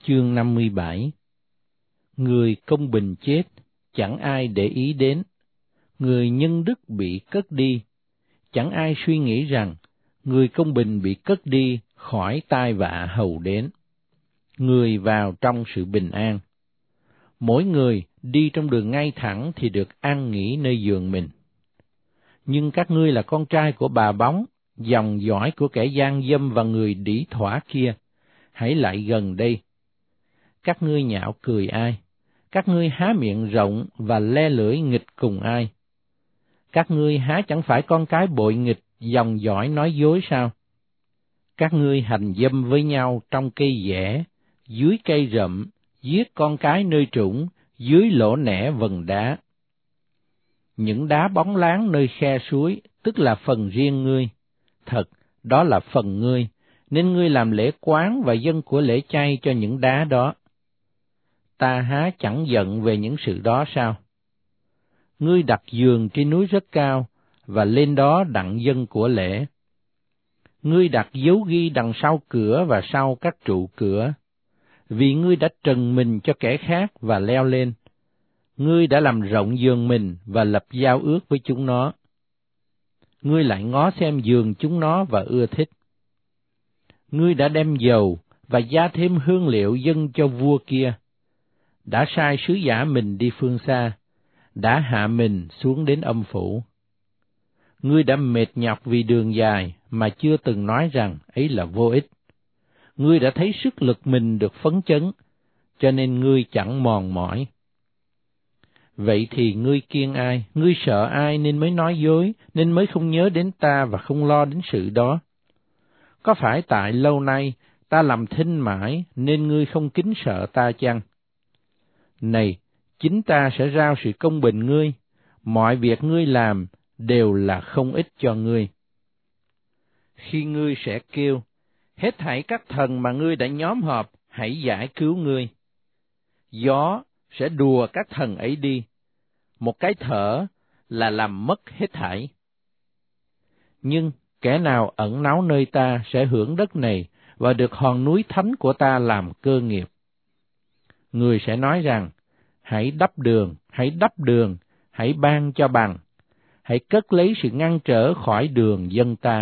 chương 57. Người công bình chết, chẳng ai để ý đến. Người nhân đức bị cất đi, chẳng ai suy nghĩ rằng người công bình bị cất đi khỏi tai vạ hầu đến. Người vào trong sự bình an. Mỗi người đi trong đường ngay thẳng thì được an nghỉ nơi giường mình. Nhưng các ngươi là con trai của bà bóng, dòng dõi của kẻ gian dâm và người đỉ thỏa kia, hãy lại gần đây. Các ngươi nhạo cười ai? Các ngươi há miệng rộng và le lưỡi nghịch cùng ai? Các ngươi há chẳng phải con cái bội nghịch, dòng dõi nói dối sao? Các ngươi hành dâm với nhau trong cây dẻ, dưới cây rậm, giết con cái nơi trũng, dưới lỗ nẻ vần đá. Những đá bóng láng nơi khe suối, tức là phần riêng ngươi. Thật, đó là phần ngươi, nên ngươi làm lễ quán và dâng của lễ chay cho những đá đó. Ta há chẳng giận về những sự đó sao? Ngươi đặt giường trên núi rất cao, và lên đó đặng dâng của lễ. Ngươi đặt dấu ghi đằng sau cửa và sau các trụ cửa, vì ngươi đã trần mình cho kẻ khác và leo lên. Ngươi đã làm rộng giường mình và lập giao ước với chúng nó. Ngươi lại ngó xem giường chúng nó và ưa thích. Ngươi đã đem dầu và gia thêm hương liệu dâng cho vua kia, đã sai sứ giả mình đi phương xa, đã hạ mình xuống đến âm phủ. Ngươi đã mệt nhọc vì đường dài mà chưa từng nói rằng ấy là vô ích. Ngươi đã thấy sức lực mình được phấn chấn, cho nên ngươi chẳng mòn mỏi. Vậy thì ngươi kiêng ai, ngươi sợ ai nên mới nói dối, nên mới không nhớ đến ta và không lo đến sự đó? Có phải tại lâu nay ta làm thinh mãi nên ngươi không kính sợ ta chăng? Này, chính ta sẽ rao sự công bình ngươi, mọi việc ngươi làm đều là không ích cho ngươi. Khi ngươi sẽ kêu, hết thảy các thần mà ngươi đã nhóm họp, hãy giải cứu ngươi. Gió sẽ đùa các thần ấy đi, một cái thở là làm mất hết thảy. Nhưng kẻ nào ẩn náu nơi ta sẽ hưởng đất này và được hòn núi thánh của ta làm cơ nghiệp. Người sẽ nói rằng, hãy đắp đường, hãy đắp đường, hãy ban cho bằng, hãy cất lấy sự ngăn trở khỏi đường dân ta.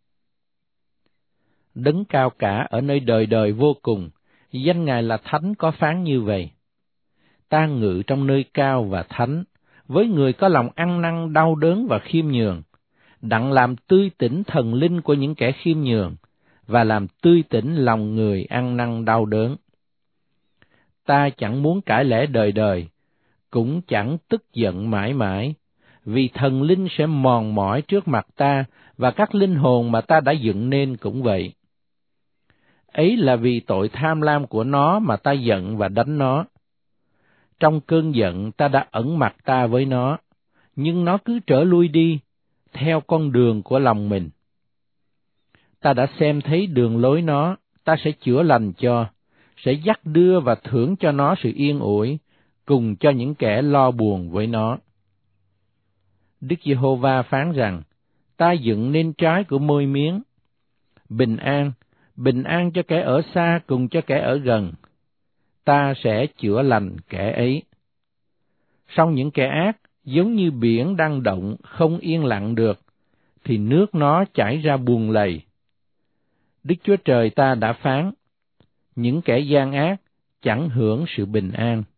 Đấng cao cả ở nơi đời đời vô cùng, danh Ngài là thánh có phán như vậy. Ta ngự trong nơi cao và thánh, với người có lòng ăn năn đau đớn và khiêm nhường, đặng làm tươi tỉnh thần linh của những kẻ khiêm nhường, và làm tươi tỉnh lòng người ăn năn đau đớn. Ta chẳng muốn cãi lẽ đời đời, cũng chẳng tức giận mãi mãi, vì thần linh sẽ mòn mỏi trước mặt ta, và các linh hồn mà ta đã dựng nên cũng vậy. Ấy là vì tội tham lam của nó mà ta giận và đánh nó. Trong cơn giận ta đã ẩn mặt ta với nó, nhưng nó cứ trở lui đi, theo con đường của lòng mình. Ta đã xem thấy đường lối nó, ta sẽ chữa lành cho, sẽ dắt đưa và thưởng cho nó sự yên ủi, cùng cho những kẻ lo buồn với nó. Đức Giê-hô-va phán rằng, ta dựng nên trái của môi miếng, bình an cho kẻ ở xa cùng cho kẻ ở gần, ta sẽ chữa lành kẻ ấy. Song những kẻ ác, giống như biển đang động, không yên lặng được, thì nước nó chảy ra buồn lầy. Đức Chúa Trời ta đã phán, những kẻ gian ác chẳng hưởng sự bình an.